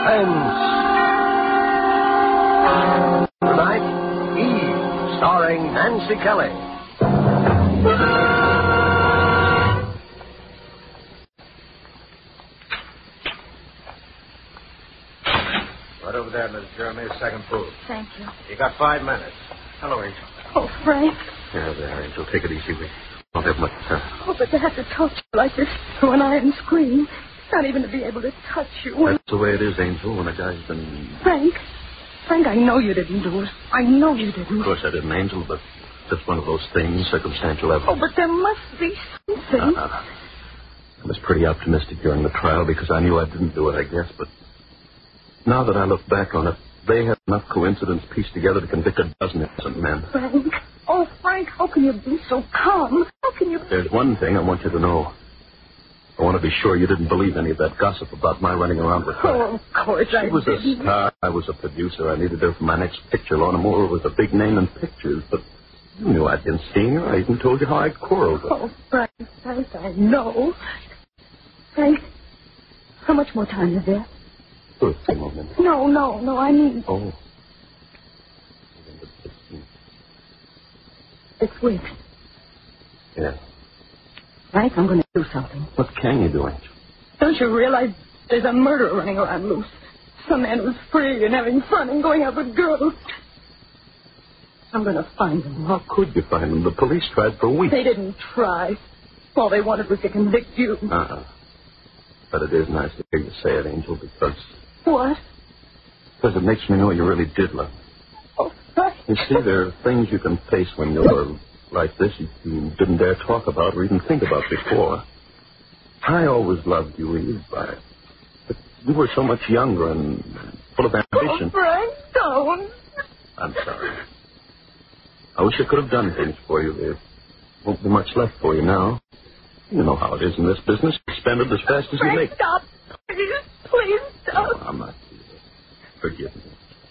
Suspense. Tonight, Eve, starring Nancy Kelly. Right over there, Miss Jeremy, second food. Thank you. You got 5 minutes. Hello, Angel. Oh, Frank. Yeah, there, Angel. Take it easy. We don't have much time. Oh, but to have to talk to you like this through an iron screen. Not even to be able to touch you. That's the way it is, Angel, when a guy's been... Frank, I know you didn't do it. I know you didn't. Of course I didn't, Angel, but just one of those things, circumstantial evidence. Oh, but there must be something. I was pretty optimistic during the trial because I knew I didn't do it, I guess, but now that I look back on it, they had enough coincidence pieced together to convict a dozen innocent men. Frank. Oh, Frank, how can you be so calm? How can you... There's one thing I want you to know. I want to be sure you didn't believe any of that gossip about my running around with her. Oh, of course I She was didn't. a star. I was a producer. I needed her for my next picture. Lorna Moore was a big name in pictures, but you knew I'd been seeing her. I even told you how I quarreled with her. Oh, Frank, I know. Frank, how much more time is there? 2 or 3 more minutes. No, I mean... Oh. 6 weeks. Yeah. Frank, I'm going to do something. What can you do, Angel? Don't you realize there's a murderer running around loose? Some man who's free and having fun and going out with girls. I'm going to find him. How could you find them? The police tried for weeks. They didn't try. All they wanted was to convict you. But it is nice to hear you say it, Angel, because... What? Because it makes me know you really did love me. Oh, Frank. You see, there are things you can face when you're like this you didn't dare talk about or even think about before. I always loved you, Eve, but you were so much younger and full of ambition. Oh, Frank, don't. I'm sorry. I wish I could have done things for you. There won't be much left for you now. You know how it is in this business. You spend it as fast as Frank, you make. Stop. Please stop. No, I'm not. Forgive me.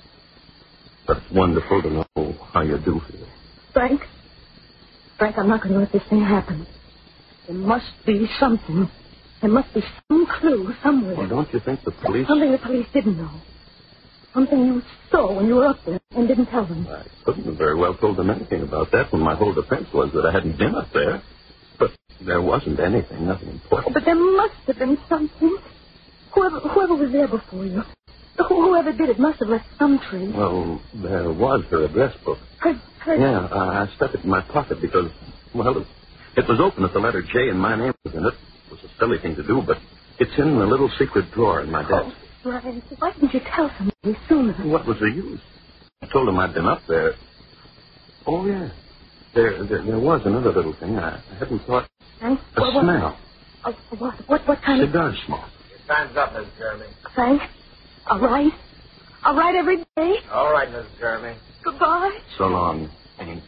But it's wonderful to know how you do feel. Frank, I'm not going to let this thing happen. There must be something. There must be some clue somewhere. Well, don't you think the police... Something the police didn't know. Something you saw when you were up there and didn't tell them. I couldn't have very well told them anything about that when my whole defense was that I hadn't been up there. But there wasn't anything, nothing important. But there must have been something. Whoever was there before you, whoever did it must have left some trace. Well, there was her address book. Her... Yeah, I stuck it in my pocket because, well, it was open at the letter J and my name was in it. It was a silly thing to do, but it's in the little secret drawer in my desk. Oh, Frank, why didn't you tell somebody sooner? What was the use? I told him I'd been up there. Oh, yeah. There was another little thing. I hadn't thought. Frank? A smell. What kind of... Cigar smoke. Your time's up, Miss Jeremy. Frank? All right. All right every day? All right, Miss Jeremy. Goodbye. So long, Angel.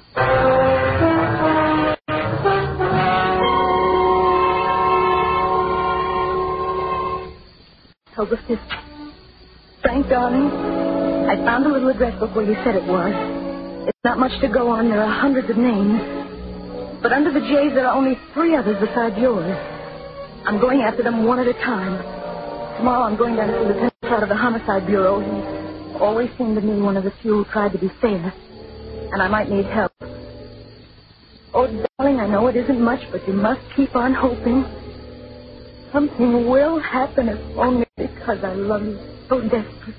October 5th. Frank, darling, I found a little address book where you said it was. It's not much to go on. There are hundreds of names. But under the J's, there are only 3 others besides yours. I'm going after them one at a time. Tomorrow I'm going down to the lieutenant out of the Homicide Bureau. He always seemed to me one of the few who tried to be fair. And I might need help. Oh, darling, I know it isn't much, but you must keep on hoping. Something will happen if only because I love you so desperately.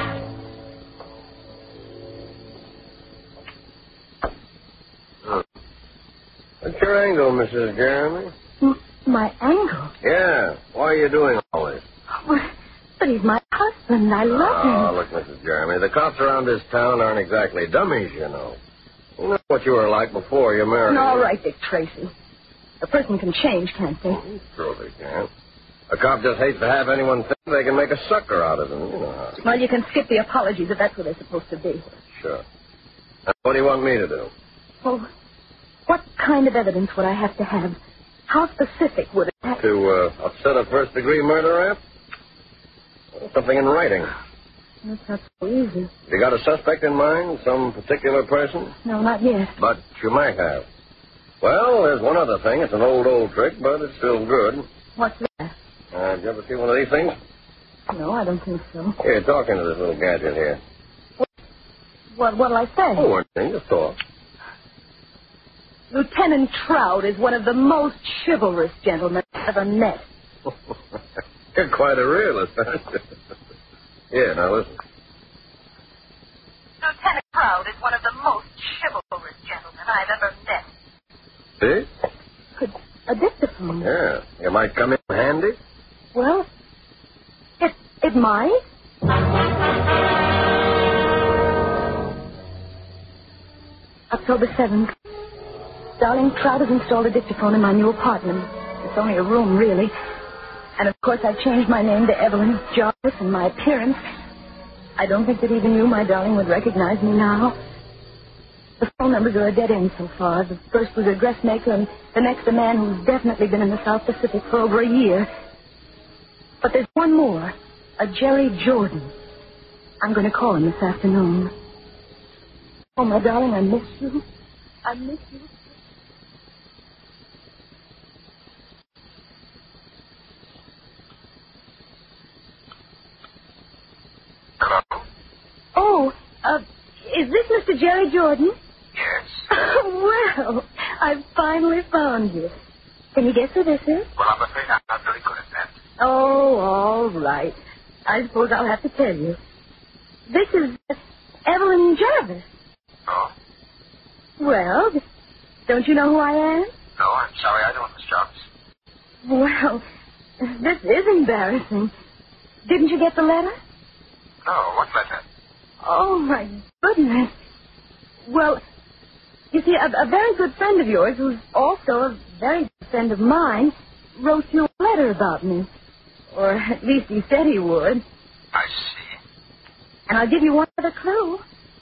What's your angle, Mrs. Jeremy? My angle? Yeah. Why are you doing all this? But he's my husband. I love him. Oh, look, Mrs. Jeremy, the cops around this town aren't exactly dummies, you know. You know what you were like before you married. All right, Dick Tracy. A person can change, can't they? Sure they can. A cop just hates to have anyone think they can make a sucker out of them. You know how. Well, you can skip the apologies if that's what they're supposed to be. Sure. Now, what do you want me to do? Well, what kind of evidence would I have to have? How specific would it have To upset a first-degree murder rap? Something in writing. That's not so easy. You got a suspect in mind? Some particular person? No, not yet. But you might have. Well, there's one other thing. It's an old trick, but it's still good. What's that? Did you ever see one of these things? No, I don't think so. Here, talk into this little gadget here. What'll I say? Oh, one thing, just talk. Lieutenant Trout is one of the most chivalrous gentlemen I've ever met. You're quite a realist, aren't you? Yeah, now listen. Lieutenant Trout is one of the most chivalrous gentlemen I've ever met. See? A dictaphone. Yeah. It might come in handy. Well, it might. October 7th. Darling, Trout has installed a dictaphone in my new apartment. It's only a room, really. And, of course, I've changed my name to Evelyn Jarvis, and my appearance. I don't think that even you, my darling, would recognize me now. The phone numbers are a dead end so far. The first was a dressmaker, and the next a man who's definitely been in the South Pacific for over a year. But there's one more, a Jerry Jordan. I'm going to call him this afternoon. Oh, my darling, I miss you. I miss you. Hello? Oh, is this Mr. Jerry Jordan? Yes. Well, I've finally found you. Can you guess who this is? Well, I'm afraid I'm not very good at that. Oh, all right. I suppose I'll have to tell you. This is Evelyn Jarvis. Oh? Well, don't you know who I am? No, I'm sorry, I don't, Miss Jarvis. Well, this is embarrassing. Didn't you get the letter? No, what letter? Oh, my goodness. Well, you see, a very good friend of yours, who's also a very good friend of mine, wrote you a letter about me. Or at least he said he would. I see. And I'll give you one other clue.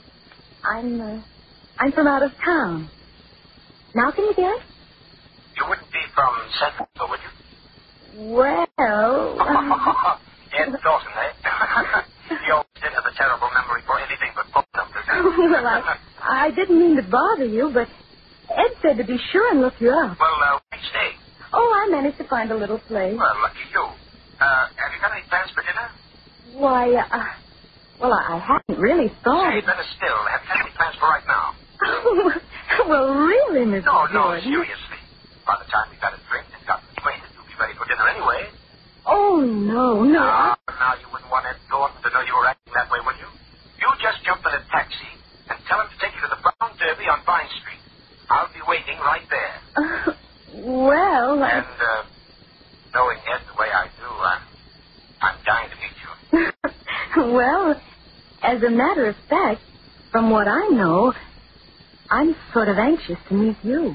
I'm from out of town. Now can you guess? You wouldn't be from San Francisco, would you? Well... Ed Dawson, eh? You always did have a terrible memory for anything but phone numbers. Well, I didn't mean to bother you, but Ed said to be sure and look you up. Well, which day? Oh, I managed to find a little place. Well, lucky you. Have you got any plans for dinner? Why, well, I hadn't really thought. Say, better still, have you got any plans for right now? Well, really, Mr. No, Jordan. seriously. By the time we've had a drink and gotten acquainted, you'll be ready for dinner anyway. Oh, no. Now you wouldn't want Ed Thornton to know you were acting that way, would you? You just jump in a taxi and tell him to take you to the Brown Derby on Vine Street. I'll be waiting right there. Well... And, knowing Ed the way I do, I'm dying to meet you. Well, as a matter of fact, from what I know, I'm sort of anxious to meet you.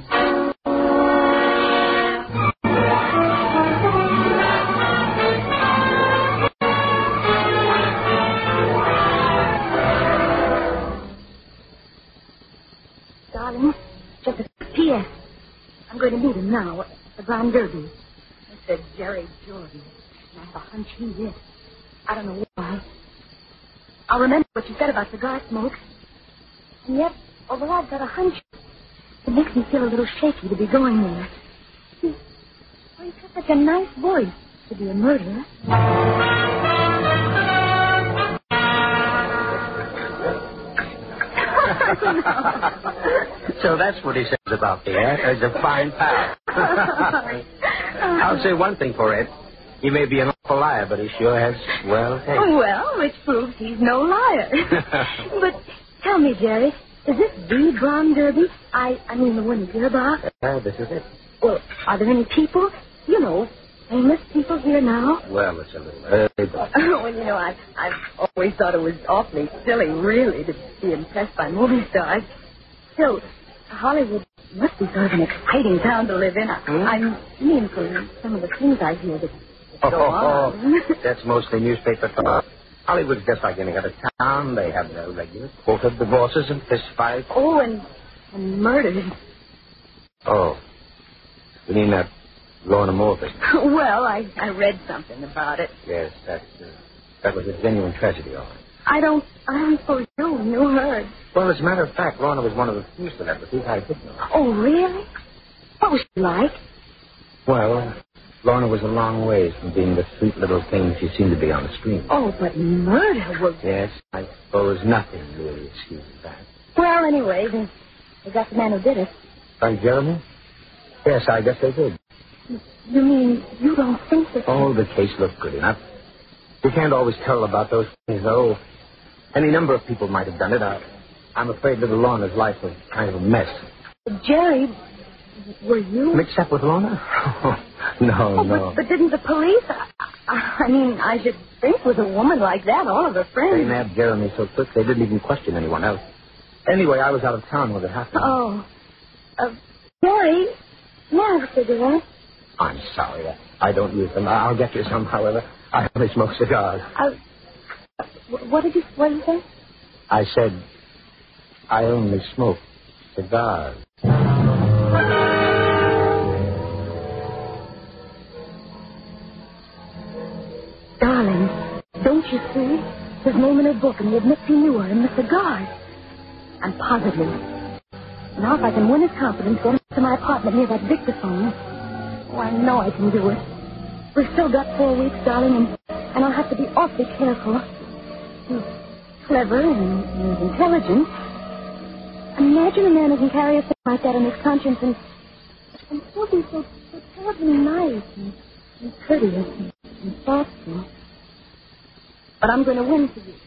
Darling, just a P.S. I'm going to meet him now at the Brown Derby. I said Jerry Jordan. And I have a hunch he is. I don't know why. I'll remember what you said about cigar smoke. And yet, although I've got a hunch, it makes me feel a little shaky to be going there. He's got such a nice voice to be a murderer. So that's what he says about me, eh? As a fine pal. I'll say one thing for Ed. He may be an awful liar, but he sure has well taste. Well, which proves he's no liar. But tell me, Jerry, is this the Brown Derby? I mean the one you hear about? This is it. Well, are there any people, famous people here now? Well, it's a little early, but... Well, I've always thought it was awfully silly, really, to be impressed by movie stars. Still, Hollywood must be sort of an exciting town to live in. I mean, from some of the things I hear that go on. That's mostly newspaper talk. Hollywood's just like any other town. They have their regular quota of divorces and fist fights. Oh, and murders. Oh. You mean that Lorna Moore thing? Well, I read something about it. Yes, that was a genuine tragedy, all right. I don't suppose you heard. Well, as a matter of fact, Lorna was one of the few celebrities I did know. Oh, really? What was she like? Well, Lorna was a long ways from being the sweet little thing she seemed to be on the screen. Oh, but murder was... Yes, I suppose nothing really excuses that. Well, anyway, they got the man who did it. Frank Jeremy? Yes, I guess they did. You mean you don't think that... Oh, the case looked good enough. You can't always tell about those things, though. Any number of people might have done it. I'm afraid little Lorna's life was kind of a mess. Jerry, were you... Mixed up with Lorna? No. But didn't the police... I mean, I should think with a woman like that, all of her friends... They nabbed Jeremy so quick they didn't even question anyone else. Anyway, I was out of town when it happened. Oh. Jerry, may I have a cigarette? I'm sorry. I don't use them. I'll get you some, however. I only smoke cigars. What did you say? I said I only smoke cigars. Darling, don't you see? His name in her book, and he admits he knew her in the cigars. I'm positive. Now, if I can win his confidence, get him to my apartment near that dictaphone. Oh, I know I can do it. We've still got 4 weeks, darling, and I'll have to be awfully careful. He's clever and intelligent. Imagine a man who can carry a thing like that on his conscience and still be so terribly nice and courteous and thoughtful. But I'm going to win for you.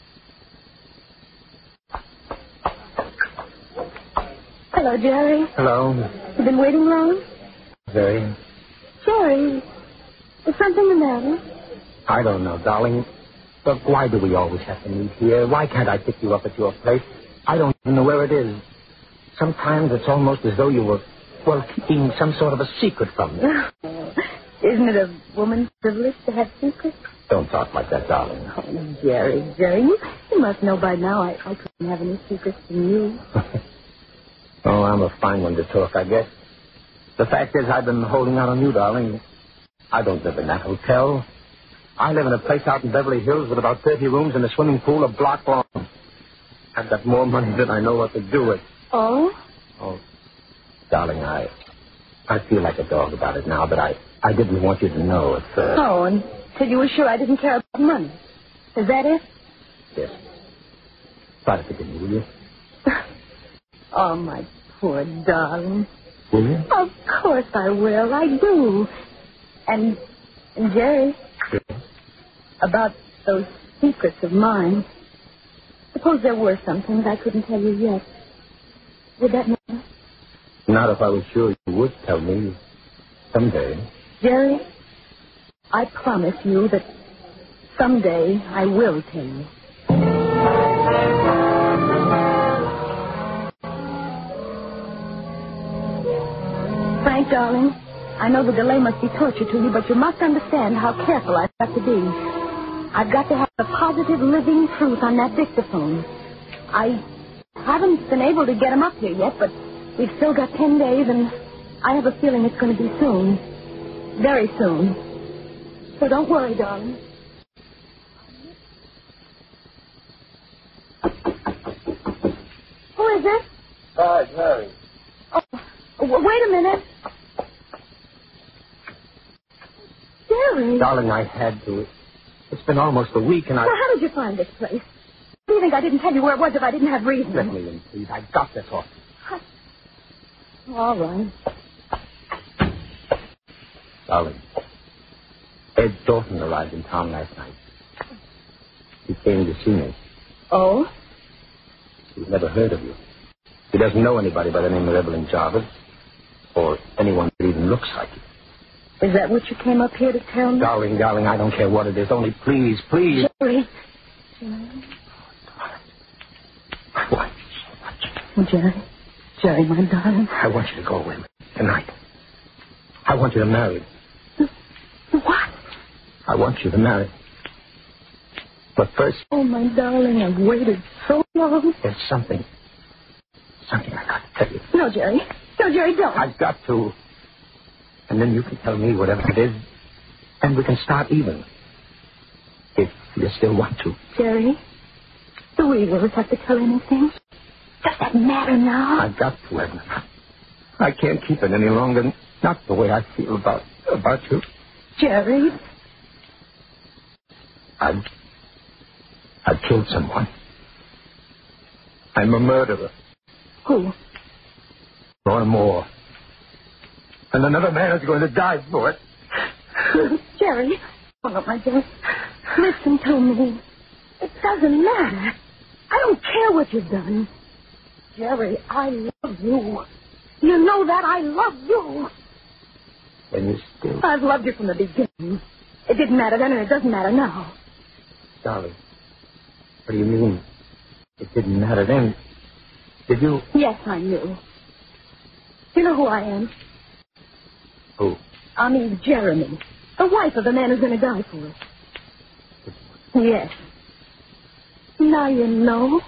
Hello, Jerry. Hello. You been waiting long? Very. Jerry, is something the matter? I don't know, darling. But why do we always have to meet here? Why can't I pick you up at your place? I don't even know where it is. Sometimes it's almost as though you were, keeping some sort of a secret from me. Isn't it a woman's privilege to have secrets? Don't talk like that, darling. Oh, Jerry, you must know by now I couldn't have any secrets from you. Oh, I'm a fine one to talk, I guess. The fact is, I've been holding out on you, darling. I don't live in that hotel. I live in a place out in Beverly Hills with about 30 rooms and a swimming pool a block long. I've got more money than I know what to do with. Oh? Oh, darling, I feel like a dog about it now, but I didn't want you to know at first. Oh, until you were sure I didn't care about money. Is that it? Yes. Try to forgive me, will you? Oh, my poor darling. Will you? Of course I will. I do. And Jerry, about those secrets of mine, suppose there were some things I couldn't tell you yet. Would that matter? Not if I was sure you would tell me someday. Jerry, I promise you that someday I will tell you. Frank, darling, I know the delay must be torture to you, but you must understand how careful I've got to be. I've got to have a positive, living truth on that dictaphone. I haven't been able to get him up here yet, but we've still got 10 days, and I have a feeling it's going to be soon. Very soon. So don't worry, darling. Who is it? Hi, Harry. Oh, wait a minute. Jerry. Darling, I had to. It's been almost a week, and Well, how did you find this place? Do you think I didn't tell you where it was if I didn't have reason? Let me in, please. I've got to talk. All right. Darling, Ed Dalton arrived in town last night. He came to see me. Oh? He's never heard of you. He doesn't know anybody by the name of Evelyn Jarvis, or anyone that even looks like you. Is that what you came up here to tell me? Darling, I don't care what it is. Only please. Jerry. I want you so much. Jerry, my darling. I want you to go away tonight. I want you to marry. What? I want you to marry. But first... Oh, my darling, I've waited so long. There's something I got to tell you. No, Jerry. No, Jerry, don't. I've got to. And then you can tell me whatever it is, and we can start even. If you still want to. Jerry, do we always have to tell anything? Does that matter now? I've got to, Edna. I can't keep it any longer. Not the way I feel about About you? Jerry. I've killed someone. I'm a murderer. Who? Lorna Moore. And another man is going to die for it. Jerry. Oh, no, my dear. Listen to me. It doesn't matter. I don't care what you've done. Jerry, I love you. You know that I love you. And you still... I've loved you from the beginning. It didn't matter then and it doesn't matter now. Darling, what do you mean? It didn't matter then. Did you? Yes, I knew. You know who I am? Who? I mean, Jeremy. The wife of the man who's going to die for us. Yes. Now you know.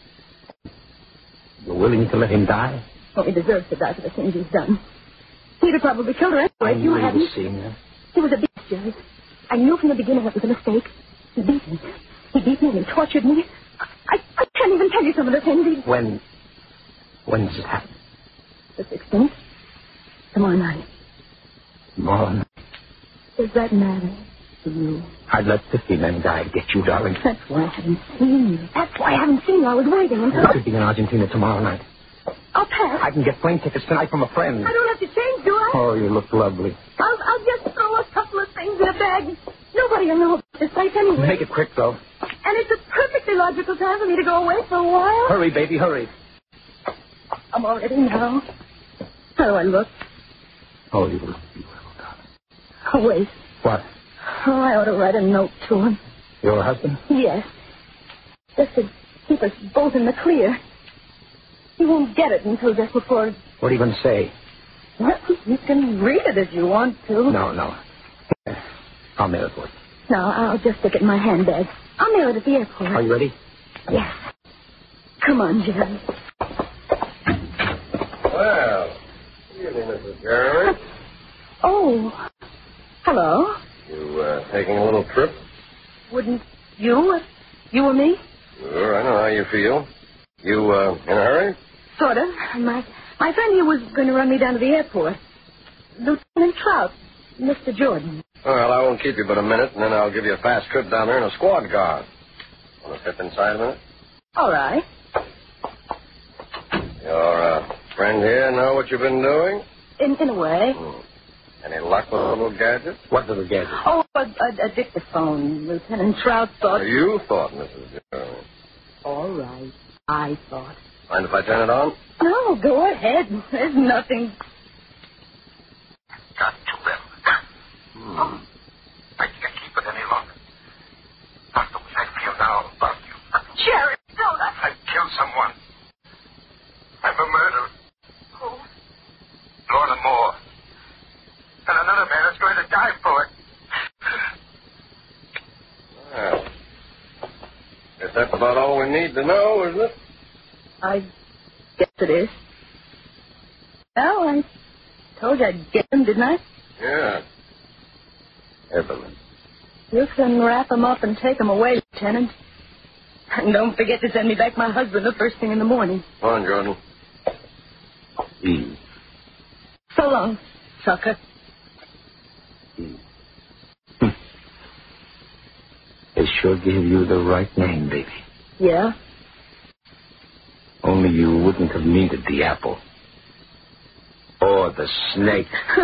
You're willing to let him die? Well, he deserves to die for the things he's done. He'd have probably killed her anyway if you hadn't. Seen her. He was a beast, Jerry. I knew from the beginning it was a mistake. He beat me. He beat me and he tortured me. I can't even tell you some of the things he... When does it happen? The 16th. Tomorrow night. Tomorrow night. Does that matter to you? I'd let 50 men die to get you, darling. That's why I haven't seen you. That's why I haven't seen you. I was waiting until... I could be in Argentina tomorrow night. I'll pass. I can get plane tickets tonight from a friend. I don't have to change, do I? Oh, you look lovely. I'll just throw a couple of things in a bag. Nobody will know about this place anyway. Make it quick, though. And it's a perfectly logical time for me to go away for a while. Hurry, baby, hurry. I'm all ready now. How do I look? Oh, you look beautiful, darling. Oh, wait. What? Oh, I ought to write a note to him. Your husband? Yes. Just to keep us both in the clear. He won't get it until just before... What are you going to say? Well, you can read it if you want to. No. I'll mail it for you. No, I'll just stick it in my handbag. I'll mail it at the airport. Are you ready? Yes. Come on, Jerry. Well, evening, Mrs. Jeremy. Oh, hello. You taking a little trip? Wouldn't you, if you were me? Sure, I know how you feel. You in a hurry? Sort of. My friend here was going to run me down to the airport. Lieutenant Trout, Mr. Jordan. Well, I won't keep you but a minute, and then I'll give you a fast trip down there in a squad car. Want to step inside a minute? All right. Your friend here know what you've been doing? In a way. Any luck with the little gadget? What little gadget? Oh, a dictaphone. Lieutenant Trout thought... You thought, Mrs. Jeremy. All right. I thought. Mind if I turn it on? No, go ahead. There's nothing... Got to them. I can't keep it any longer. Not the way I feel now about you. Jerry, don't I... I killed someone. I'm a murderer. Who? Lorna Moore. And another man is going to die for it. Well, guess that's about all we need to know, isn't it? I guess it is. Well, I told you I'd get him, didn't I? Yeah. Evelyn. You can wrap him up and take him away, Lieutenant. And don't forget to send me back my husband the first thing in the morning. Come on, Jordan. Eve. So long, sucker. Eve. They sure gave you the right name, baby. Yeah? Only you wouldn't have needed the apple. Or the snake.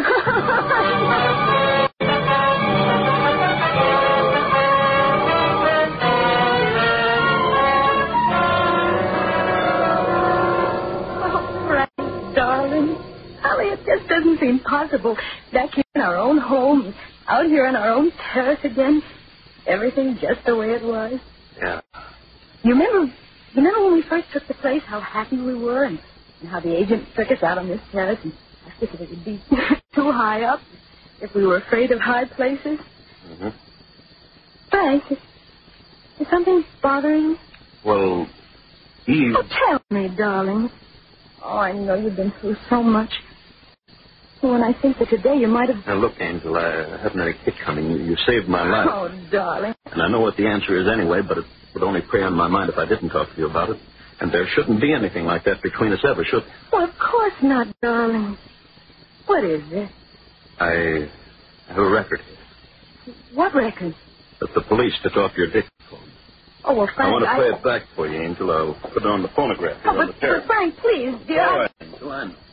It just doesn't seem possible. Back here in our own home, out here on our own terrace again, everything just the way it was. Yeah. You remember when we first took the place, how happy we were, and how the agent took us out on this terrace and asked us if it would be too high up, if we were afraid of high places? Mm-hmm. Frank, is something bothering you? Well, Eve... Oh, tell me, darling. Oh, I know you've been through so much. When I think that today you might have... Now, look, Angel, I haven't any kick coming. You saved my life. Oh, darling. And I know what the answer is anyway, but it would only prey on my mind if I didn't talk to you about it. And there shouldn't be anything like that between us ever, should there? Well, of course not, darling. What is it? I I have a record here. What record? That the police took off your dictaphone. Oh, well, Frank, I want to play it back for you, Angel. I'll put it on the phonograph here on the terrace. But Frank, please, dear. All right, Angel, I know.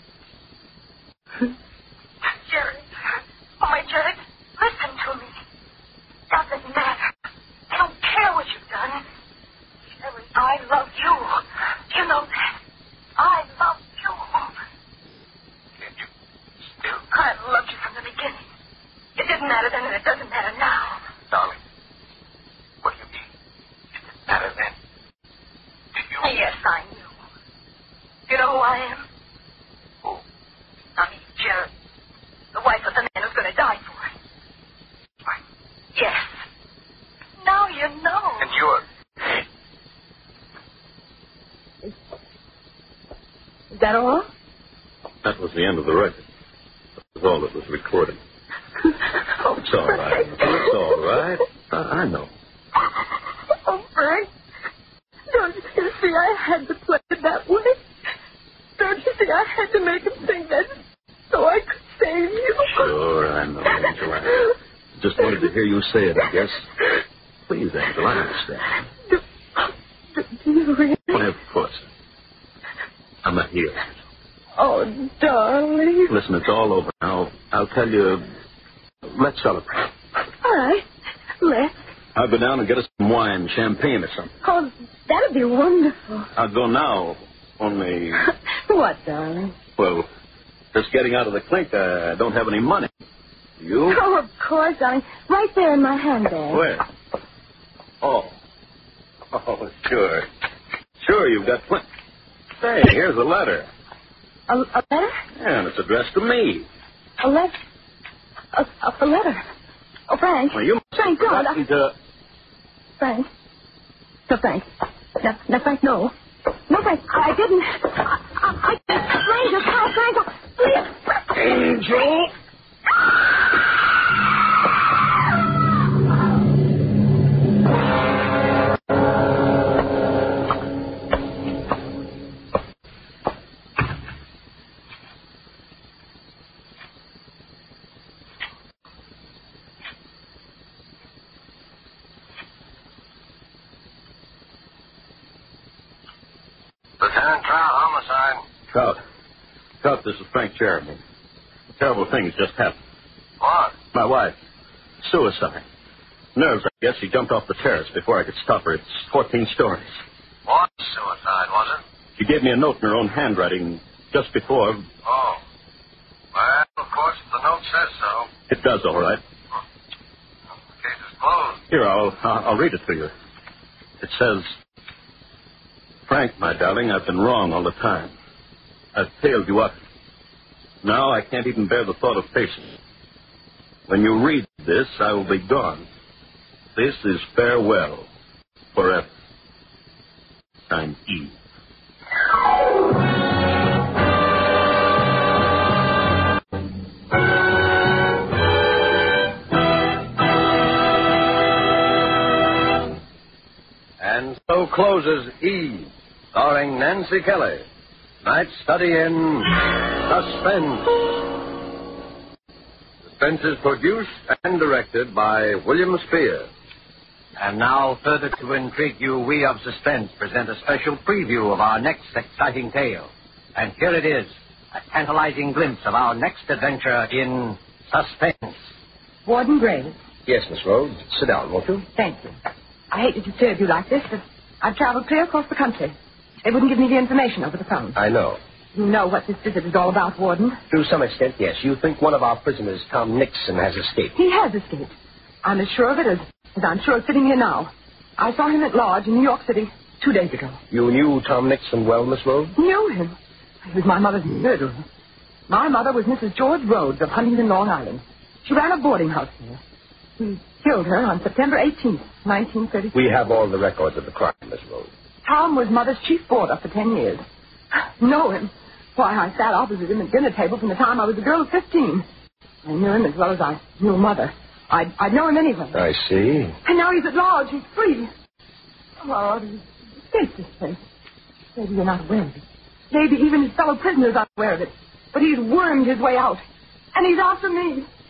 Jerry. Oh, my Jerry, listen to me. Doesn't matter. I don't care what you've done. Jerry, I love you. You know that. I love you. Can you still? I loved you from the beginning. It didn't matter then, and it doesn't matter now. Darling, what do you mean? It didn't matter then. Did you? Yes, I knew. You know who I am? Who? I mean, Jerry. The wife of the man who's going to die for it. What? Yes. Now you know. And you're... Is that all? That was the end of the record. That was all that was recorded. Oh, It's all right. It's all right. I know. Oh, Frank. Don't you see I had to play it that way? Don't you see I had to make him think that so I could save you? Sure, I know, Angel. I just wanted to hear you say it, I guess. Please, Angel, I understand. Do you really? Why, of course. I'm not here. Oh, darling. Listen, it's all over now. I'll tell you. Let's celebrate. All right. Let's. I'll go down and get us some wine, champagne or something. Oh, that'd be wonderful. I'll go now, only... What, darling? Well, just getting out of the clink, I don't have any money. You? Oh, of course, darling. Right there in my handbag. Where? Oh, sure. Sure, you've got plenty. Say, here's a letter. A letter? Yeah, and it's addressed to me. A letter? A letter? Oh, Frank. Well, you must Frank, have God. forgotten to... Frank. No, Frank. No, Frank, no. No, Frank, I didn't. I didn't. Frank, please. Angel! Lieutenant Trout, homicide. Trout, this is Frank Jeremy. A terrible thing has just happened. What? My wife. Suicide. Nerves, I guess. She jumped off the terrace before I could stop her. It's 14 stories. What suicide, was it? She gave me a note in her own handwriting just before. Oh. Well, of course, the note says so. It does, all right. The case is closed. Here, I'll read it to you. It says, Frank, my darling, I've been wrong all the time. I've failed you up. Now I can't even bear the thought of facing it. When you read this, I will be gone. This is farewell forever. I'm Eve. And so closes Eve, starring Nancy Kelly. Tonight's study in Suspense. Suspense is produced and directed by William Spear. And now, further to intrigue you, we of Suspense present a special preview of our next exciting tale. And here it is, a tantalizing glimpse of our next adventure in Suspense. Warden Graves. Yes, Miss Rhodes. Sit down, won't you? Thank you. I hate to disturb you like this, but I've traveled clear across the country. They wouldn't give me the information over the phone. I know. You know what this visit is all about, Warden. To some extent, yes. You think one of our prisoners, Tom Nixon, has escaped. He has escaped. I'm as sure of it as I'm sure of sitting here now. I saw him at Lodge in New York City 2 days ago. You knew Tom Nixon well, Miss Rhodes? Knew him. He was my mother's murderer. My mother was Mrs. George Rhodes of Huntington, Long Island. She ran a boarding house here. He killed her on September 18th, 1933. We have all the records of the crime, Miss Rhodes. Tom was Mother's chief boarder for 10 years. Know him? Why, I sat opposite him at dinner table from the time I was a girl of 15. I knew him as well as I knew Mother. I'd know him anyway. I see. And now he's at Lodge. He's free. Oh, he's escaped this place. Maybe you're not aware of it. Maybe even his fellow prisoners aren't aware of it. But he's wormed his way out. And he's after me.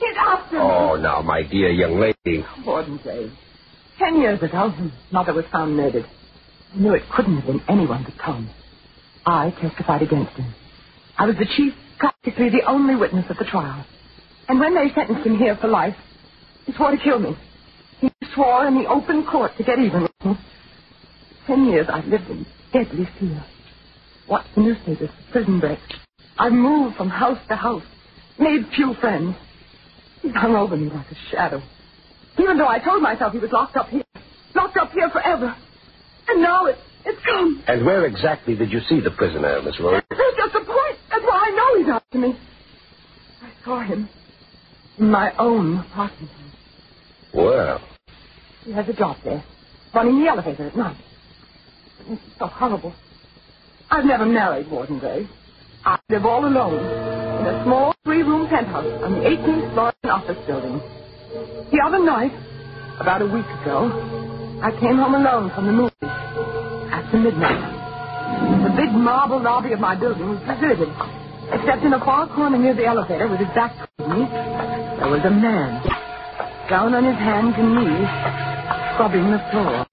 He's after me. Oh, now, my dear young lady. Warden Gray. 10 years ago, when Mother was found murdered, I knew it couldn't have been anyone but Tom. I testified against him. I was the chief, practically the only witness at the trial. And when they sentenced him here for life, he swore to kill me. He swore in the open court to get even with me. 10 years I've lived in deadly fear. Watched the newspapers for prison breaks. I've moved from house to house, made few friends. He's hung over me like a shadow. Even though I told myself he was locked up here forever. And now it's come. And where exactly did you see the prisoner, Miss Rose? That's just the point. That's why I know he's after me. I saw him in my own apartment. Well. He has a job there, running the elevator at night. This is so horrible. I've never married, Warden Gray. I live all alone in a small 3-room penthouse on the 18th floor of an office building. The other night, about a week ago, I came home alone from the movies after midnight. The big marble lobby of my building was deserted, except in a far corner near the elevator with his back toward me, there was a man down on his hands and knees, scrubbing the floor.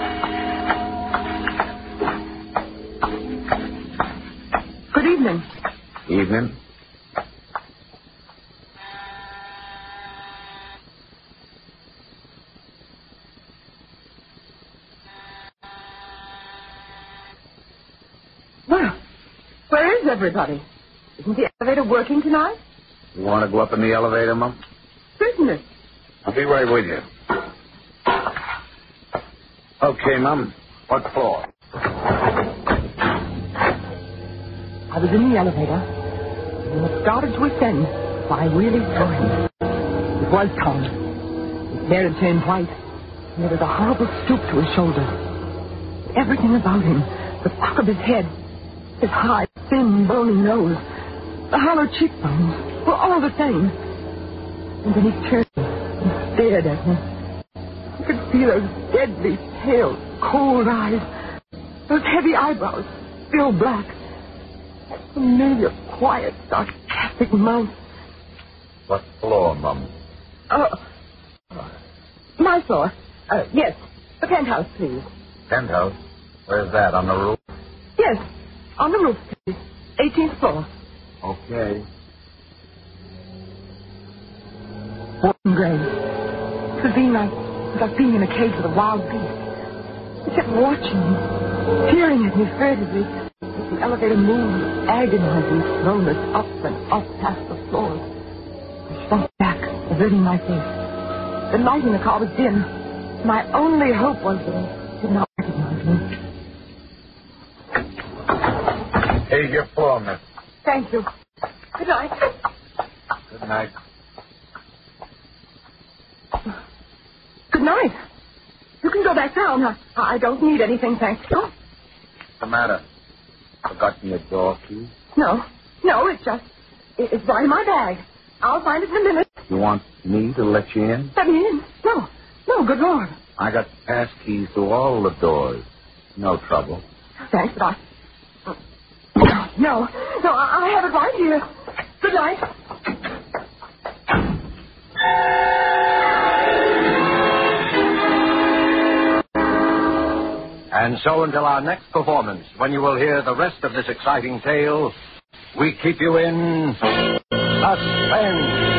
Good evening. Evening. Well, where is everybody? Isn't the elevator working tonight? You want to go up in the elevator, Mum? Business. I'll be right with you. Okay, Mum. What floor? I was in the elevator, and when it started to ascend, I really saw him. It was Tom. His hair had turned white, and there was a horrible stoop to his shoulder. Everything about him, the back of his head, his high, thin, bony nose, the hollow cheekbones, were all the same. And then he turned and stared at me. I could see those deadly, pale, cold eyes, those heavy eyebrows, still black. Familiar, quiet, sarcastic mouth. What floor, Mum? My floor. Yes. The penthouse, please. Penthouse? Where's that, on the roof? Yes. On the roof, please. 18th floor. Okay. Warden Gray. It was being like being in a cage with a wild beast. He kept watching me, peering at me furtively. The elevator moved, agonizing slowness up and up past the floors. I shrunk back, averting my face. The light in the car was dim. My only hope was that he did not recognize me. Here's your floor, miss. Thank you. Good night. Good night. Good night. You can go back down. I don't need anything, thank you. What's the matter? Forgotten your door key? No, it's right in my bag. I'll find it in a minute. You want me to let you in? Let me in? No, good Lord. I got pass keys to all the doors. No trouble. Thanks, but No, I have it right here. Good night. And so until our next performance, when you will hear the rest of this exciting tale, we keep you in suspense.